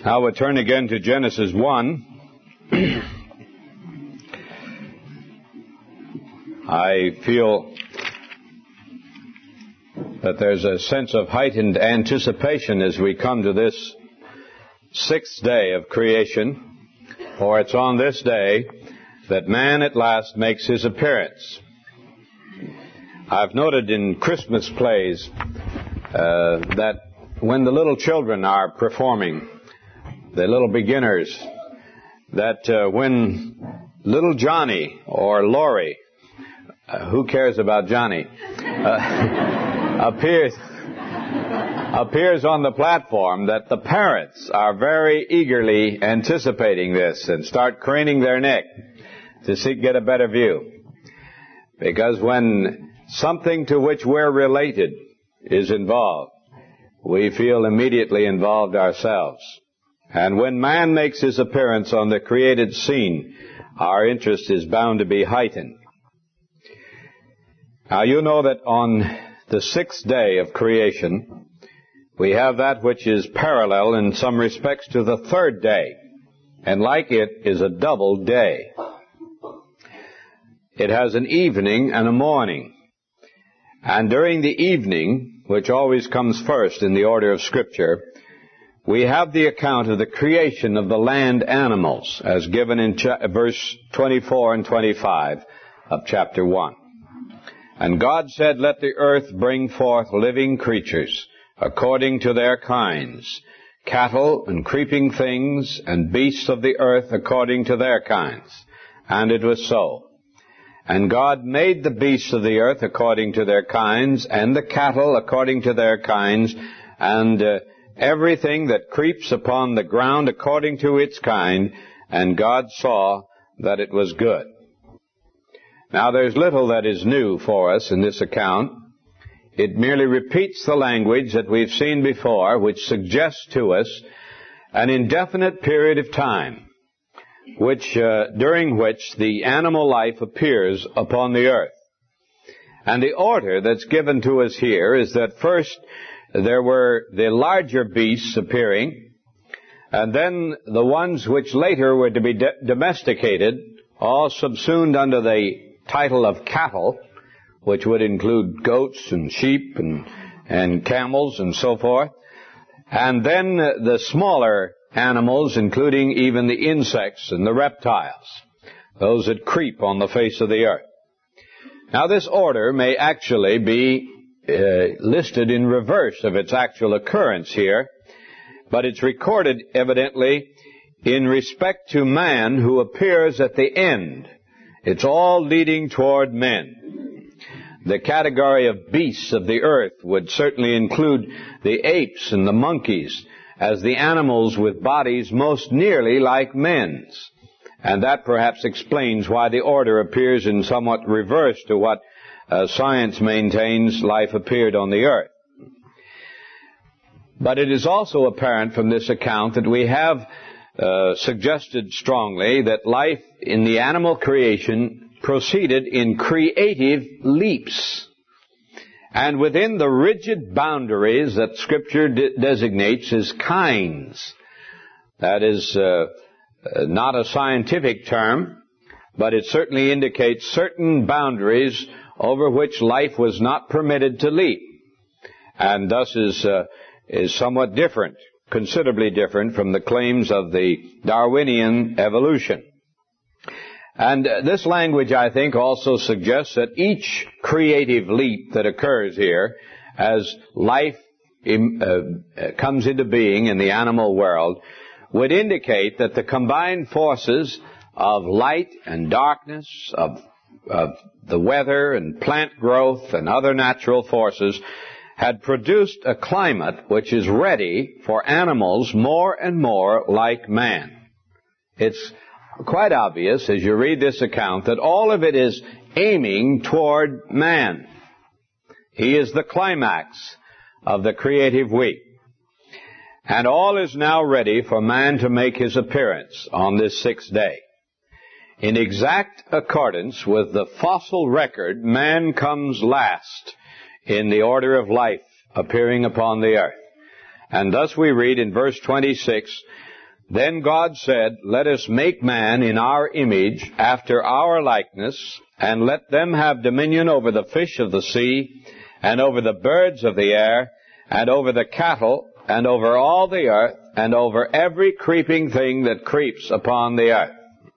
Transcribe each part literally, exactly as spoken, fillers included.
Now we'll turn again to Genesis one. I feel that there's a sense of heightened anticipation as we come to this sixth day of creation, for it's on this day that man at last makes his appearance. I've noted in Christmas plays uh, that when the little children are performing, the little beginners, that uh, when little Johnny or Laurie, uh, who cares about Johnny, uh, appears appears on the platform, that the parents are very eagerly anticipating this and start craning their neck to see, get a better view. Because when something to which we're related is involved, we feel immediately involved ourselves. And when man makes his appearance on the created scene, our interest is bound to be heightened. Now you know that on the sixth day of creation, we have that which is parallel in some respects to the third day, and like it is a double day. It has an evening and a morning. And during the evening, which always comes first in the order of Scripture, we have the account of the creation of the land animals, as given in cha- verse twenty-four and twenty-five of chapter one. And God said, "Let the earth bring forth living creatures, according to their kinds, cattle and creeping things, and beasts of the earth according to their kinds." And it was so. And God made the beasts of the earth according to their kinds, and the cattle according to their kinds, and uh, everything that creeps upon the ground according to its kind. And God saw that it was good. Now there's little that is new for us in this account. It merely repeats the language that we've seen before, which suggests to us an indefinite period of time, which uh, during which the animal life appears upon the earth. And the order that's given to us here is that first there were the larger beasts appearing, and then the ones which later were to be de- domesticated, all subsumed under the title of cattle, which would include goats and sheep and, and camels and so forth. And then the smaller animals, including even the insects and the reptiles, those that creep on the face of the earth. Now this order may actually be uh, listed in reverse of its actual occurrence here, but it's recorded evidently in respect to man who appears at the end. It's all leading toward men. The category of beasts of the earth would certainly include the apes and the monkeys as the animals with bodies most nearly like men's. And that perhaps explains why the order appears in somewhat reverse to what uh, science maintains life appeared on the earth. But it is also apparent from this account that we have uh, suggested strongly that life in the animal creation proceeded in creative leaps. And within the rigid boundaries that Scripture de- designates as kinds. That is uh, not a scientific term, but it certainly indicates certain boundaries over which life was not permitted to leap, and thus is uh, is somewhat different, considerably different from the claims of the Darwinian evolution. And uh, this language, I think, also suggests that each creative leap that occurs here as life im, uh, comes into being in the animal world would indicate that the combined forces of light and darkness, of, of the weather and plant growth and other natural forces had produced a climate which is ready for animals more and more like man. It's quite obvious as you read this account that all of it is aiming toward man. He is the climax of the creative week. And all is now ready for man to make his appearance on this sixth day. In exact accordance with the fossil record, man comes last in the order of life appearing upon the earth. And thus we read in verse twenty-six, Then God said, let us make man in our image, after our likeness, and let them have dominion over the fish of the sea, and over the birds of the air, and over the cattle, and over all the earth, and over every creeping thing that creeps upon the earth.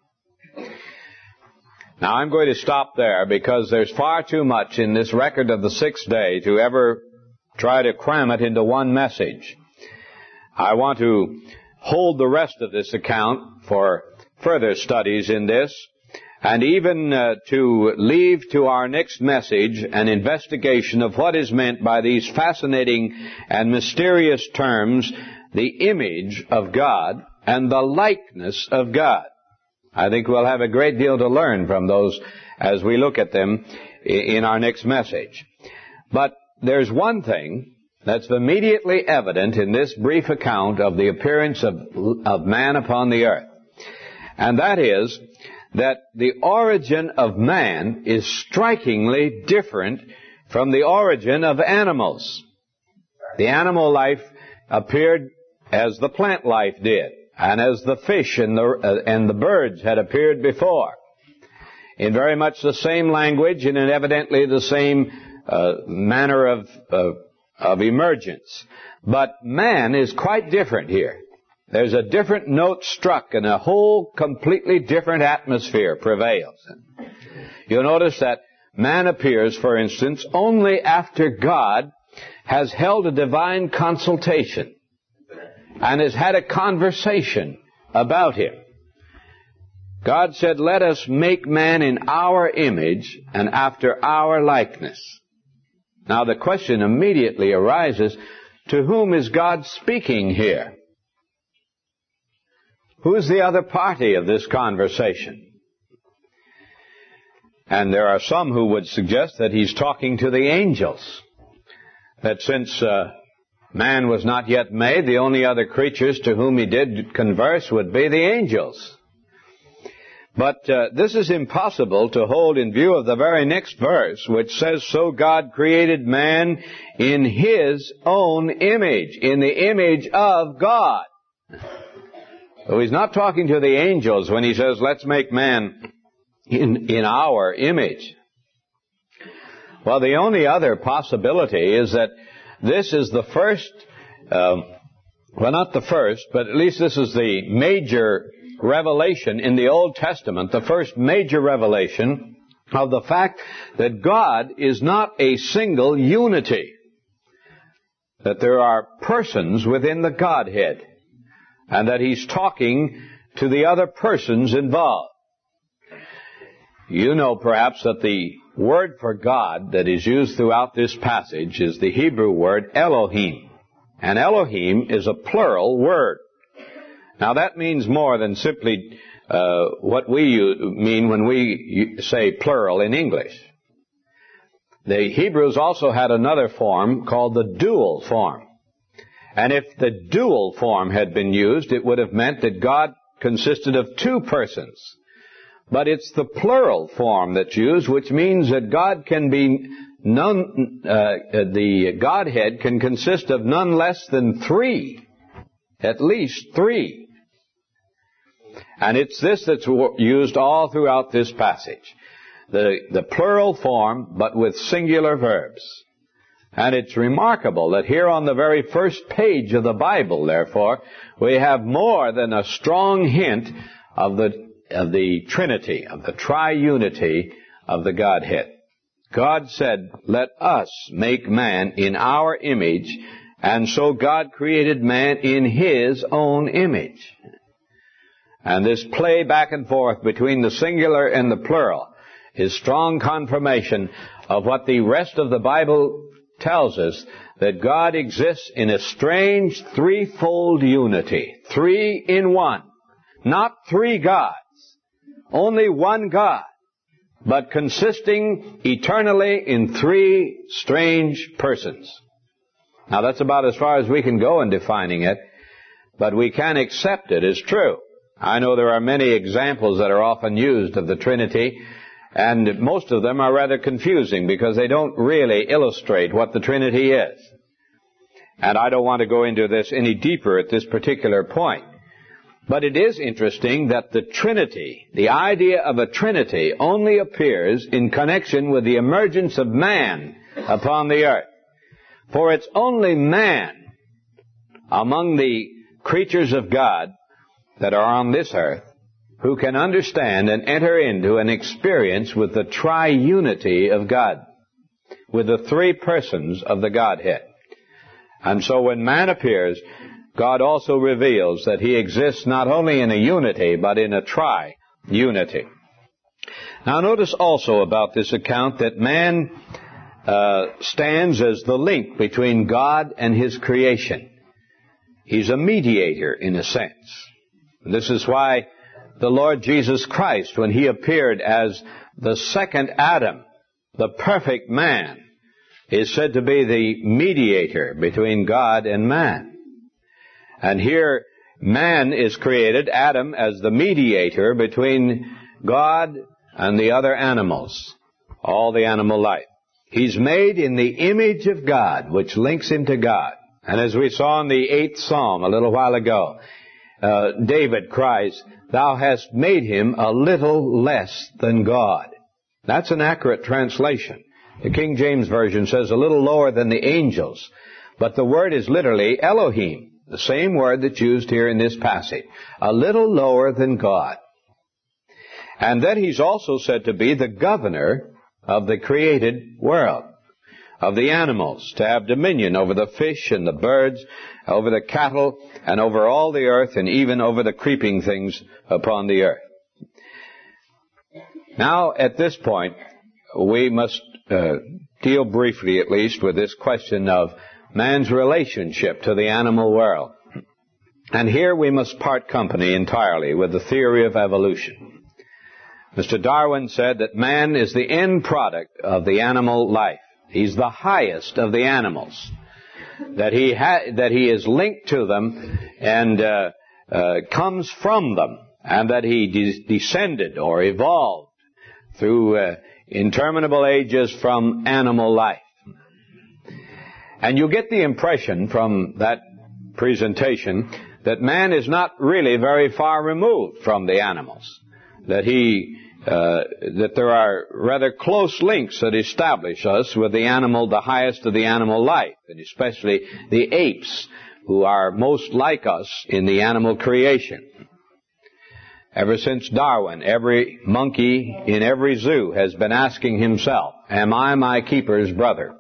Now I'm going to stop there because there's far too much in this record of the sixth day to ever try to cram it into one message. I want to hold the rest of this account for further studies in this, and even uh, to leave to our next message an investigation of what is meant by these fascinating and mysterious terms, the image of God and the likeness of God. I think we'll have a great deal to learn from those as we look at them in our next message. But there's one thing that's immediately evident in this brief account of the appearance of, of man upon the earth, and that is that the origin of man is strikingly different from the origin of animals. The animal life appeared as the plant life did, and as the fish and the, uh, and the birds had appeared before, in very much the same language and in evidently the same uh, manner of, uh, of emergence. But man is quite different here. There's a different note struck, and a whole completely different atmosphere prevails. You'll notice that man appears, for instance, only after God has held a divine consultation and has had a conversation about him. God said, let us make man in our image and after our likeness. Now the question immediately arises, to whom is God speaking here? Who is the other party of this conversation? And there are some who would suggest that he's talking to the angels. That since uh, man was not yet made, the only other creatures to whom he did converse would be the angels. But uh, this is impossible to hold in view of the very next verse, which says, so God created man in his own image, in the image of God. So he's not talking to the angels when he says, let's make man in, in our image. Well, the only other possibility is that this is the first, um, well, not the first, but at least this is the major revelation in the Old Testament, the first major revelation of the fact that God is not a single unity, that there are persons within the Godhead, and that he's talking to the other persons involved. You know perhaps that the word for God that is used throughout this passage is the Hebrew word Elohim. And Elohim is a plural word. Now that means more than simply uh, what we mean when we say plural in English. The Hebrews also had another form called the dual form. And if the dual form had been used, it would have meant that God consisted of two persons. But it's the plural form that's used, which means that God can be none, uh, the Godhead can consist of none less than three. At least three. And it's this that's used all throughout this passage. The, the plural form, but with singular verbs. And it's remarkable that here on the very first page of the Bible, therefore, we have more than a strong hint of the, of the Trinity, of the triunity of the Godhead. God said, let us make man in our image, and so God created man in his own image. And this play back and forth between the singular and the plural is strong confirmation of what the rest of the Bible tells us, that God exists in a strange threefold unity. Three in one. Not three gods. Only one God. But consisting eternally in three strange persons. Now that's about as far as we can go in defining it, but we can accept it as true. I know there are many examples that are often used of the Trinity, and most of them are rather confusing because they don't really illustrate what the Trinity is. And I don't want to go into this any deeper at this particular point. But it is interesting that the Trinity, the idea of a Trinity, only appears in connection with the emergence of man upon the earth. For it's only man among the creatures of God that are on this earth who can understand and enter into an experience with the triunity of God, with the three persons of the Godhead. And so when man appears, God also reveals that he exists not only in a unity, but in a tri-unity. Now notice also about this account that man uh, stands as the link between God and his creation. He's a mediator in a sense. This is why the Lord Jesus Christ, when he appeared as the second Adam, the perfect man, is said to be the mediator between God and man. And here, man is created, Adam, as the mediator between God and the other animals, all the animal life. He's made in the image of God, which links him to God. And as we saw in the eighth Psalm a little while ago, uh, David cries, "Thou hast made him a little less than God." That's an accurate translation. The King James Version says a little lower than the angels. But the word is literally Elohim, the same word that's used here in this passage. A little lower than God. And then he's also said to be the governor of the created world, of the animals, to have dominion over the fish and the birds, over the cattle, and over all the earth, and even over the creeping things upon the earth. Now, at this point, we must uh, deal briefly, at least, with this question of man's relationship to the animal world. And here we must part company entirely with the theory of evolution. Mister Darwin said that man is the end product of the animal life. He's the highest of the animals. That he ha- that he is linked to them and uh, uh, comes from them, and that he de- descended or evolved through uh, interminable ages from animal life. And you get the impression from that presentation that man is not really very far removed from the animals. That he, uh, that there are rather close links that establish us with the animal, the highest of the animal life, and especially the apes, who are most like us in the animal creation. Ever since Darwin, every monkey in every zoo has been asking himself, "Am I my keeper's brother?"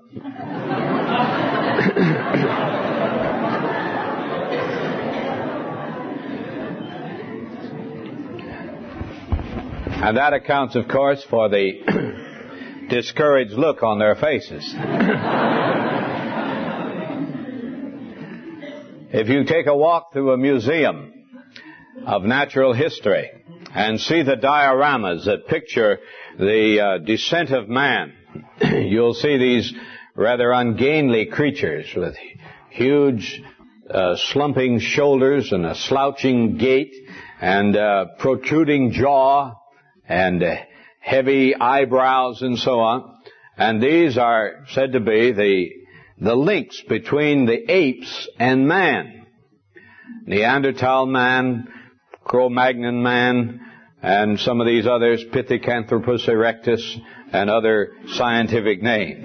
And that accounts, of course, for the discouraged look on their faces. If you take a walk through a museum of natural history and see the dioramas that picture the uh, descent of man, you'll see these rather ungainly creatures with huge uh, slumping shoulders and a slouching gait and uh, protruding jaw and uh, heavy eyebrows and so on. And these are said to be the the links between the apes and man. Neanderthal man, Cro-Magnon man, and some of these others, Pithecanthropus erectus, and other scientific names.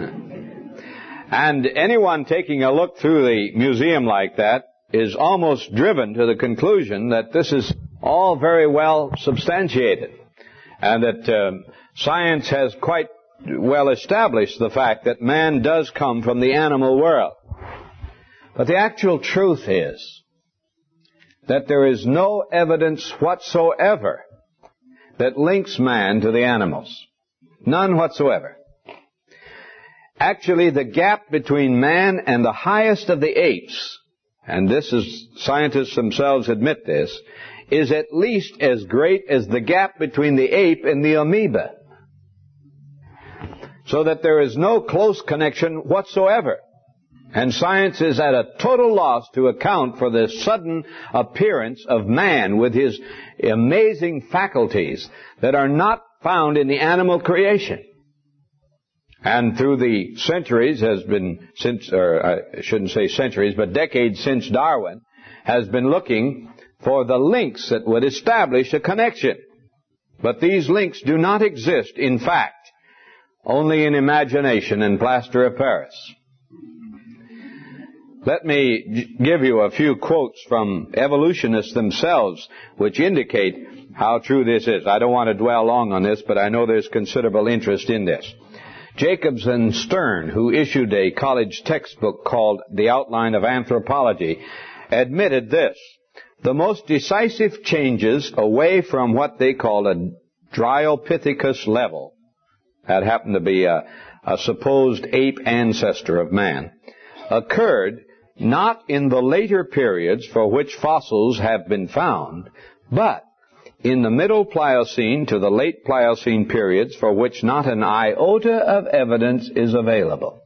And anyone taking a look through the museum like that is almost driven to the conclusion that this is all very well substantiated, and that uh, science has quite well established the fact that man does come from the animal world. But the actual truth is that there is no evidence whatsoever that links man to the animals. None whatsoever. Actually, the gap between man and the highest of the apes, and this is, scientists themselves admit this, is at least as great as the gap between the ape and the amoeba. So that there is no close connection whatsoever. And science is at a total loss to account for the sudden appearance of man with his amazing faculties that are not found in the animal creation. And through the centuries has been, since, or I shouldn't say centuries, but decades since Darwin, has been looking for the links that would establish a connection. But these links do not exist in fact, only in imagination and plaster of Paris. Let me give you a few quotes from evolutionists themselves which indicate how true this is. I don't want to dwell long on this, but I know there's considerable interest in this. Jacobs and Stern, who issued a college textbook called The Outline of Anthropology, admitted this: the most decisive changes away from what they call a Dryopithecus level, that happened to be a, a supposed ape ancestor of man, occurred not in the later periods for which fossils have been found, but in the Middle Pliocene to the Late Pliocene periods for which not an iota of evidence is available.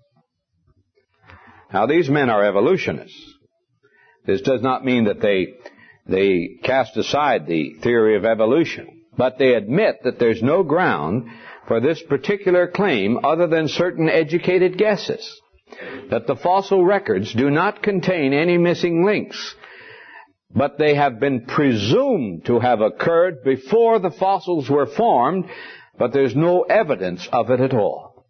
Now, these men are evolutionists. This does not mean that they, they cast aside the theory of evolution, but they admit that there's no ground for this particular claim other than certain educated guesses, that the fossil records do not contain any missing links, but they have been presumed to have occurred before the fossils were formed, but there's no evidence of it at all.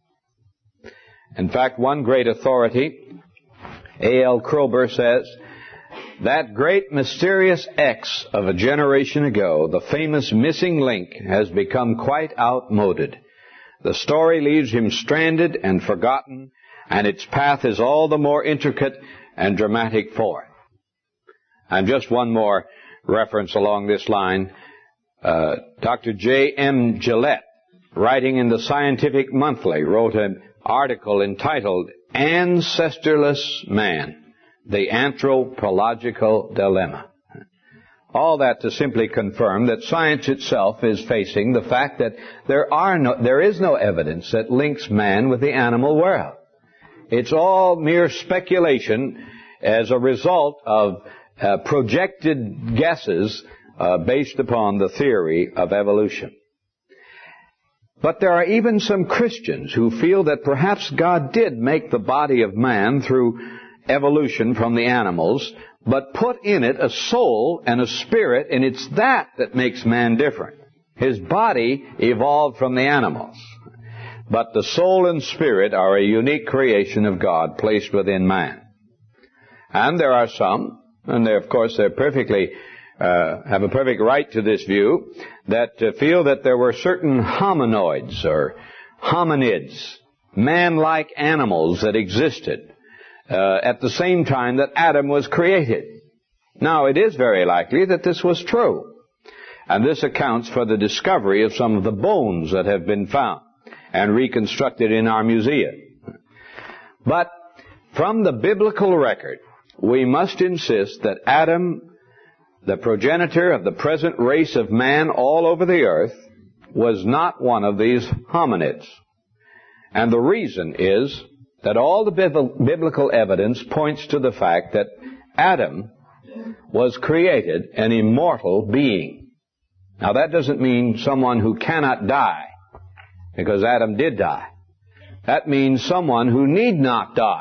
In fact, one great authority, A L Kroeber, says, that great mysterious X of a generation ago, the famous missing link, has become quite outmoded. The story leaves him stranded and forgotten, and its path is all the more intricate and dramatic for it. And just one more reference along this line. Uh, Doctor J M Gillette, writing in the Scientific Monthly, wrote an article entitled Ancestorless Man, the Anthropological Dilemma. All that to simply confirm that science itself is facing the fact that there are no, there is no evidence that links man with the animal world. It's all mere speculation as a result of uh, projected guesses uh, based upon the theory of evolution. But there are even some Christians who feel that perhaps God did make the body of man through evolution from the animals, but put in it a soul and a spirit, and it's that that makes man different. His body evolved from the animals, but the soul and spirit are a unique creation of God placed within man. And there are some, and they, of course, they're perfectly uh, have a perfect right to this view, that uh, feel that there were certain hominoids or hominids, man-like animals that existed uh, at the same time that Adam was created. Now, it is very likely that this was true, and this accounts for the discovery of some of the bones that have been found and reconstructed in our museum. But from the biblical record, we must insist that Adam, the progenitor of the present race of man all over the earth, was not one of these hominids. And the reason is that all the biblical evidence points to the fact that Adam was created an immortal being. Now, that doesn't mean someone who cannot die, because Adam did die. That means someone who need not die.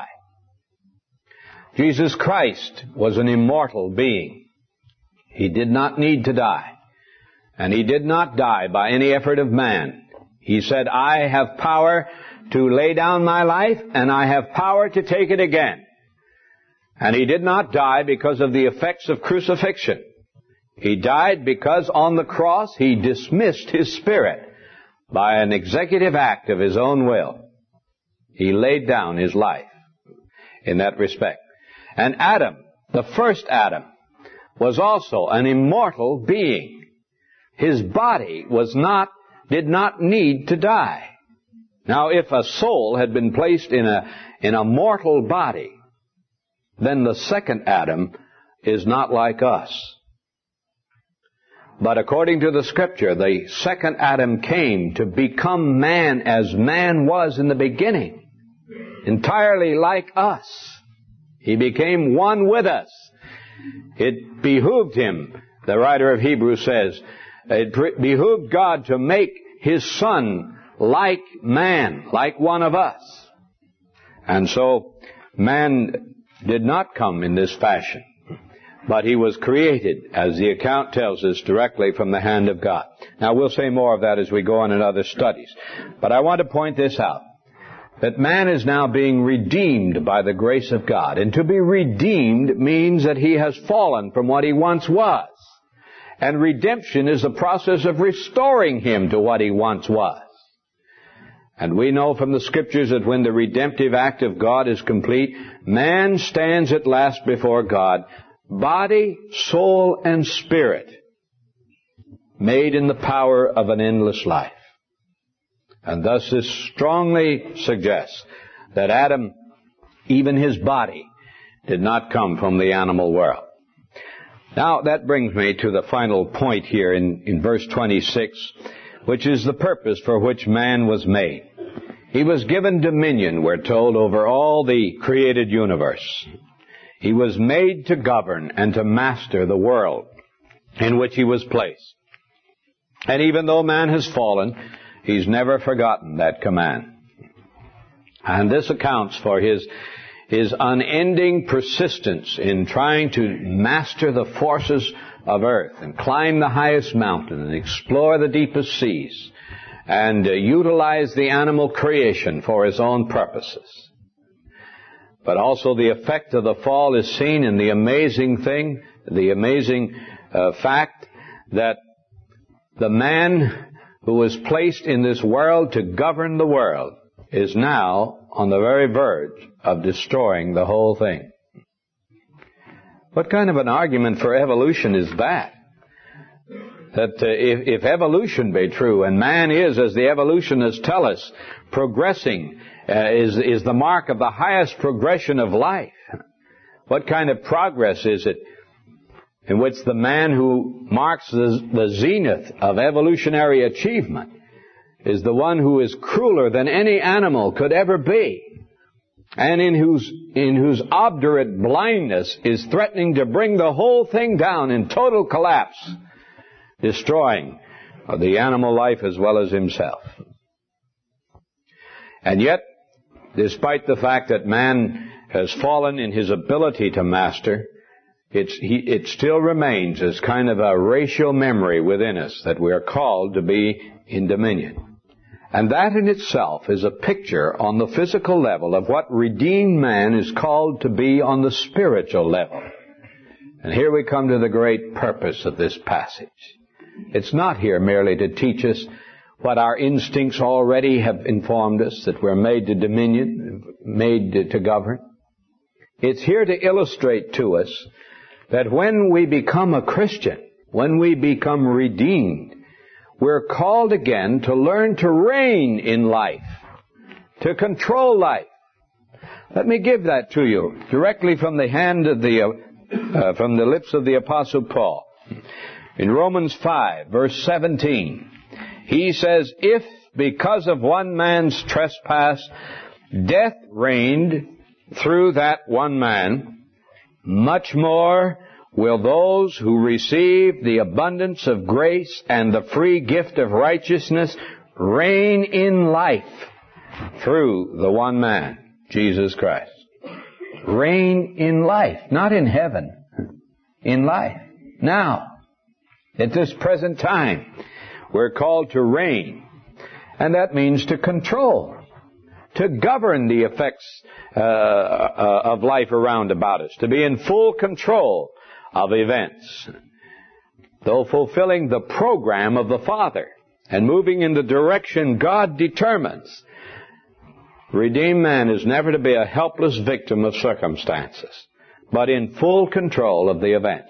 Jesus Christ was an immortal being. He did not need to die. And he did not die by any effort of man. He said, I have power to lay down my life, and I have power to take it again. And he did not die because of the effects of crucifixion. He died because on the cross he dismissed his spirit by an executive act of his own will. He laid down his life in that respect. And Adam, the first Adam, was also an immortal being. His body was not, did not need to die. Now, if a soul had been placed in a, in a mortal body, then the second Adam is not like us. But according to the Scripture, the second Adam came to become man as man was in the beginning, entirely like us. He became one with us. It behooved him, the writer of Hebrews says, it behooved God to make his Son like man, like one of us. And so man did not come in this fashion, but he was created, as the account tells us, directly from the hand of God. Now, we'll say more of that as we go on in other studies. But I want to point this out, that man is now being redeemed by the grace of God. And to be redeemed means that he has fallen from what he once was. And redemption is the process of restoring him to what he once was. And we know from the Scriptures that when the redemptive act of God is complete, man stands at last before God, body, soul, and spirit, made in the power of an endless life. And thus this strongly suggests that Adam, even his body, did not come from the animal world. Now that brings me to the final point here in, in verse twenty-six, which is the purpose for which man was made. He was given dominion, we're told, over all the created universe. He was made to govern and to master the world in which he was placed. And even though man has fallen, he's never forgotten that command. And this accounts for his, his unending persistence in trying to master the forces of earth and climb the highest mountain and explore the deepest seas and uh, utilize the animal creation for his own purposes. But also the effect of the fall is seen in the amazing thing, the amazing uh, fact that the man who was placed in this world to govern the world is now on the very verge of destroying the whole thing. What kind of an argument for evolution is that? That uh, if, if evolution be true, and man is, as the evolutionists tell us, progressing, uh, is, is the mark of the highest progression of life. What kind of progress is it in which the man who marks the, the zenith of evolutionary achievement is the one who is crueler than any animal could ever be, and in whose, in whose obdurate blindness is threatening to bring the whole thing down in total collapse, destroying the animal life as well as himself. And yet, despite the fact that man has fallen in his ability to master, it's, he, it still remains as kind of a racial memory within us that we are called to be in dominion. And that in itself is a picture on the physical level of what redeemed man is called to be on the spiritual level. And here we come to the great purpose of this passage. It's not here merely to teach us what our instincts already have informed us, that we're made to dominion, made to govern. It's here to illustrate to us that when we become a Christian, when we become redeemed, we're called again to learn to reign in life, to control life. Let me give that to you directly from the hand of the, uh, uh, from the lips of the Apostle Paul. In Romans five, verse seventeen, he says, if because of one man's trespass, death reigned through that one man, much more will those who receive the abundance of grace and the free gift of righteousness reign in life through the one man, Jesus Christ. Reign in life, not in heaven, in life. Now, at this present time, we're called to reign, and that means to control, to govern the effects uh, uh, of life around about us, to be in full control of events, though fulfilling the program of the Father and moving in the direction God determines. Redeemed man is never to be a helpless victim of circumstances, but in full control of the events.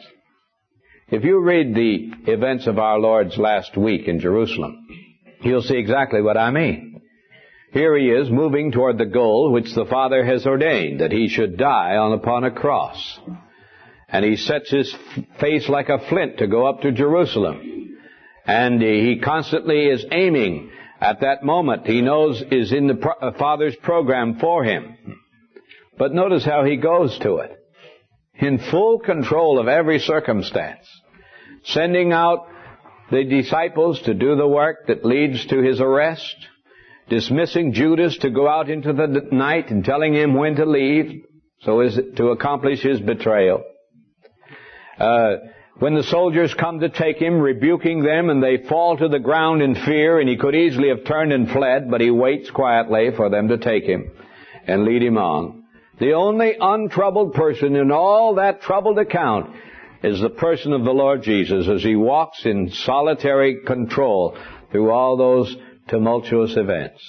If you read the events of our Lord's last week in Jerusalem, you'll see exactly what I mean. Here he is moving toward the goal which the Father has ordained, that he should die on upon a cross. And he sets his face like a flint to go up to Jerusalem. And he constantly is aiming at that moment he knows is in the pro- Father's program for him. But notice how he goes to it. In full control of every circumstance, sending out the disciples to do the work that leads to his arrest, dismissing Judas to go out into the night and telling him when to leave so as to accomplish his betrayal, Uh, when the soldiers come to take him, rebuking them, and they fall to the ground in fear, and he could easily have turned and fled, but he waits quietly for them to take him and lead him on. The only untroubled person in all that troubled account is the person of the Lord Jesus as he walks in solitary control through all those tumultuous events.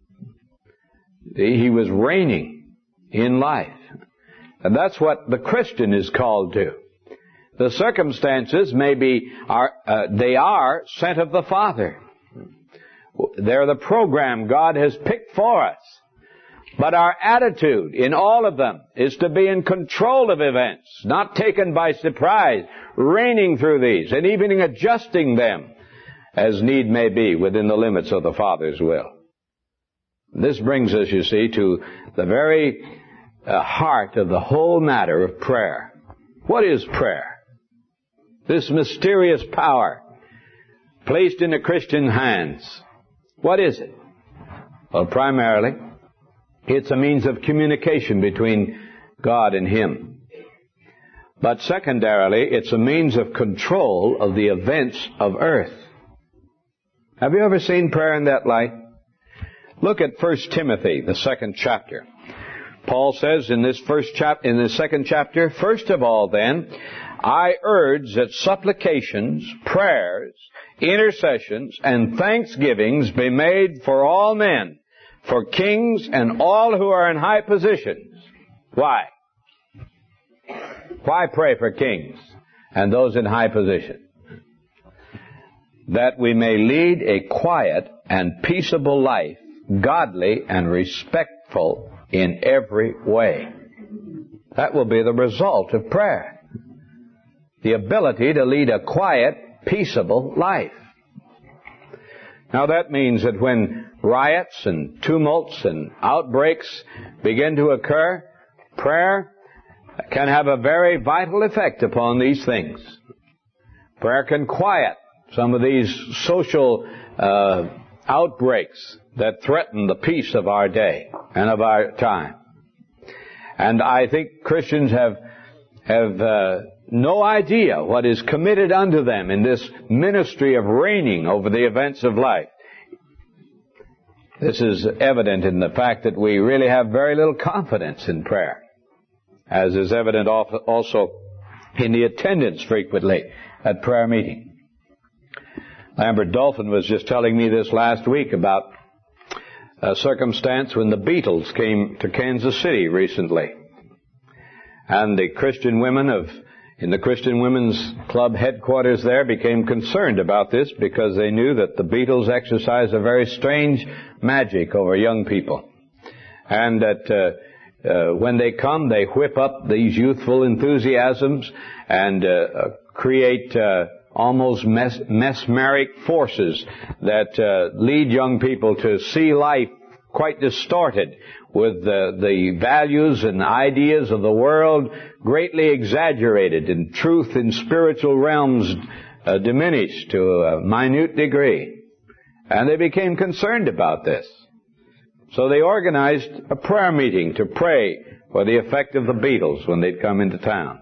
He was reigning in life. And that's what the Christian is called to. The circumstances may be, are, uh, they are sent of the Father. They're the program God has picked for us. But our attitude in all of them is to be in control of events, not taken by surprise, reigning through these, and even adjusting them as need may be within the limits of the Father's will. This brings us, you see, to the very uh, heart of the whole matter of prayer. What is prayer? This mysterious power placed in the Christian hands. What is it? Well, primarily, it's a means of communication between God and Him. But secondarily, it's a means of control of the events of earth. Have you ever seen prayer in that light? Look at First Timothy, the second chapter. Paul says in this first chap, in the second chapter, first of all then, I urge that supplications, prayers, intercessions, and thanksgivings be made for all men, for kings and all who are in high positions. Why? Why pray for kings and those in high position? That we may lead a quiet and peaceable life, godly and respectful in every way. That will be the result of prayer. The ability to lead a quiet, peaceable life. Now that means that when riots and tumults and outbreaks begin to occur, prayer can have a very vital effect upon these things. Prayer can quiet some of these social uh, outbreaks that threaten the peace of our day and of our time. And I think Christians have have uh, no idea what is committed unto them in this ministry of reigning over the events of life. This is evident in the fact that we really have very little confidence in prayer, as is evident also in the attendance frequently at prayer meeting. Lambert Dolphin was just telling me this last week about a circumstance when the Beatles came to Kansas City recently. And the Christian women of, in the Christian Women's Club headquarters there became concerned about this because they knew that the Beatles exercise a very strange magic over young people. And that uh, uh, when they come, they whip up these youthful enthusiasms and uh, create uh, almost mes- mesmeric forces that uh, lead young people to see life quite distorted, with the, the values and ideas of the world greatly exaggerated, and truth in spiritual realms uh, diminished to a minute degree. And they became concerned about this. So they organized a prayer meeting to pray for the effect of the Beatles when they'd come into town.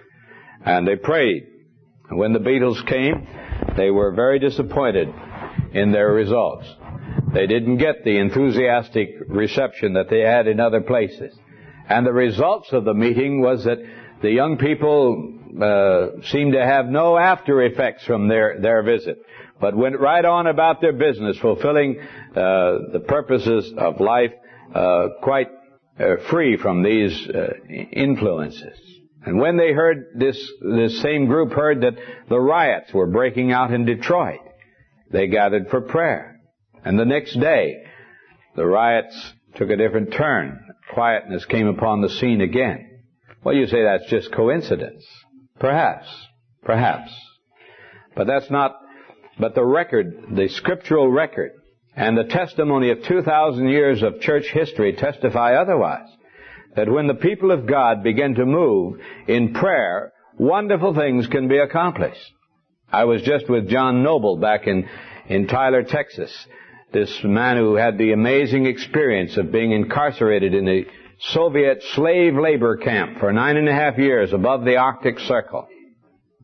And they prayed. And when the Beatles came, they were very disappointed in their results. They didn't get the enthusiastic reception that they had in other places. And the results of the meeting was that the young people uh, seemed to have no after effects from their, their visit, but went right on about their business, fulfilling uh, the purposes of life uh, quite uh, free from these uh, influences. And when they heard this, this same group heard that the riots were breaking out in Detroit, they gathered for prayer. And the next day, the riots took a different turn. Quietness came upon the scene again. Well, you say that's just coincidence. Perhaps. Perhaps. But that's not, but the record, the scriptural record, and the testimony of two thousand years of church history testify otherwise. That when the people of God begin to move in prayer, wonderful things can be accomplished. I was just with John Noble back in, in Tyler, Texas. This man who had the amazing experience of being incarcerated in a Soviet slave labor camp for nine and a half years above the Arctic Circle.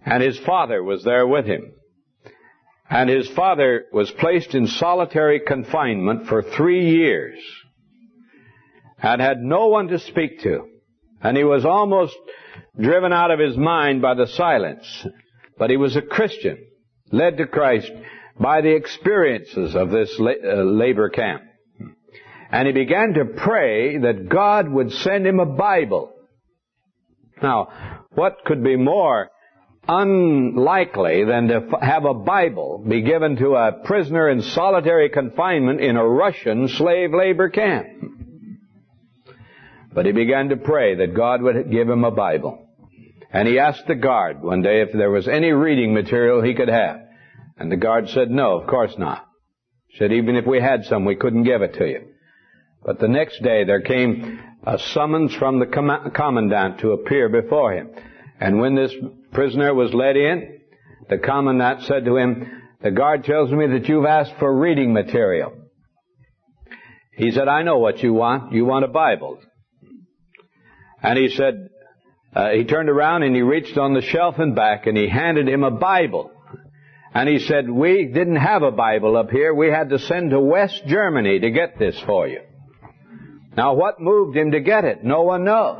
And his father was there with him. And his father was placed in solitary confinement for three years and had no one to speak to. And he was almost driven out of his mind by the silence. But he was a Christian, led to Christ by the experiences of this labor camp. And he began to pray that God would send him a Bible. Now, what could be more unlikely than to have a Bible be given to a prisoner in solitary confinement in a Russian slave labor camp? But he began to pray that God would give him a Bible. And he asked the guard one day if there was any reading material he could have. And the guard said, no, of course not. He said, even if we had some, we couldn't give it to you. But the next day there came a summons from the com- commandant to appear before him. And when this prisoner was led in, the commandant said to him, the guard tells me that you've asked for reading material. He said, I know what you want. You want a Bible. And he said, uh, he turned around and he reached on the shelf and back and he handed him a Bible. And he said, we didn't have a Bible up here. We had to send to West Germany to get this for you. Now, what moved him to get it? No one knows.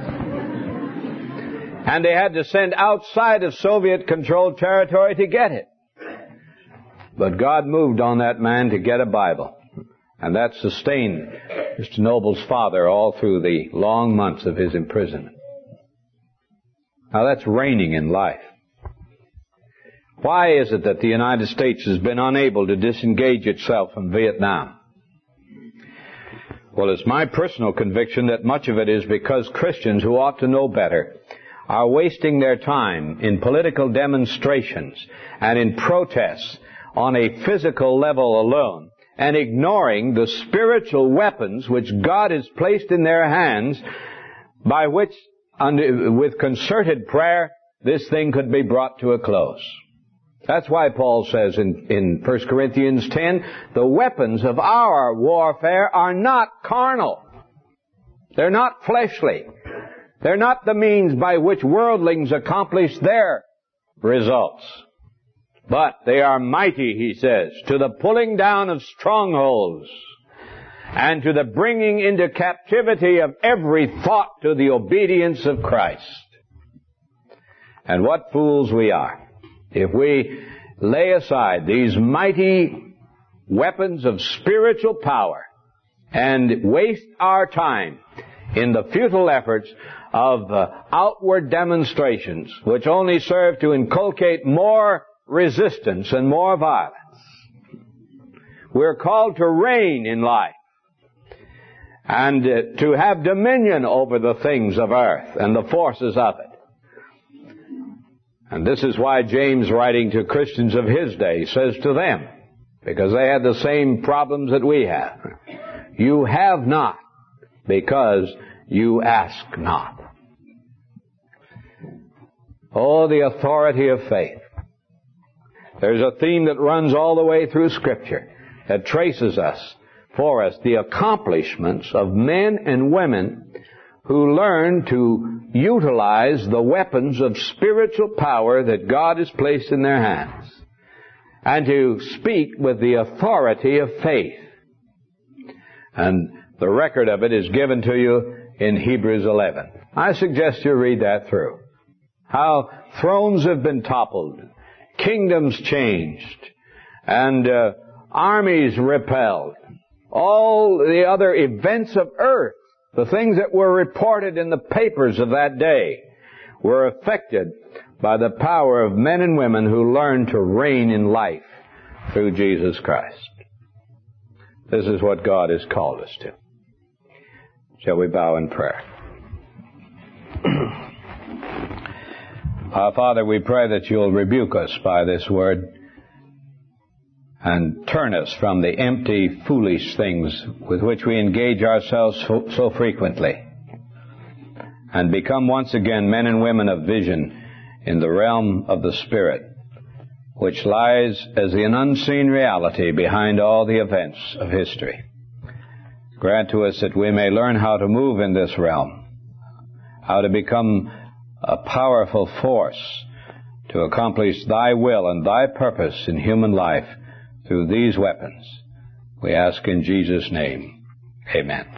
And they had to send outside of Soviet-controlled territory to get it. But God moved on that man to get a Bible. And that sustained Mister Noble's father all through the long months of his imprisonment. Now, that's reigning in life. Why is it that the United States has been unable to disengage itself from Vietnam? Well, it's my personal conviction that much of it is because Christians who ought to know better are wasting their time in political demonstrations and in protests on a physical level alone and ignoring the spiritual weapons which God has placed in their hands by which, with concerted prayer, this thing could be brought to a close. That's why Paul says in, in First Corinthians ten, the weapons of our warfare are not carnal. They're not fleshly. They're not the means by which worldlings accomplish their results. But they are mighty, he says, to the pulling down of strongholds and to the bringing into captivity of every thought to the obedience of Christ. And what fools we are if we lay aside these mighty weapons of spiritual power and waste our time in the futile efforts of uh, outward demonstrations which only serve to inculcate more resistance and more violence. We're called to reign in life and uh, to have dominion over the things of earth and the forces of it. And this is why James, writing to Christians of his day, says to them, because they had the same problems that we have, you have not because you ask not. Oh, the authority of faith. There's a theme that runs all the way through Scripture that traces us, for us, the accomplishments of men and women who learn to utilize the weapons of spiritual power that God has placed in their hands and to speak with the authority of faith. And the record of it is given to you in Hebrews eleven. I suggest you read that through. How thrones have been toppled, kingdoms changed, and uh, armies repelled. All the other events of earth, the things that were reported in the papers of that day, were affected by the power of men and women who learned to reign in life through Jesus Christ. This is what God has called us to. Shall we bow in prayer? Our Father, we pray that you'll rebuke us by this word and turn us from the empty, foolish things with which we engage ourselves so, so frequently, and become once again men and women of vision in the realm of the Spirit, which lies as an unseen reality behind all the events of history. Grant to us that we may learn how to move in this realm, how to become a powerful force to accomplish Thy will and Thy purpose in human life through these weapons. We ask in Jesus' name. Amen.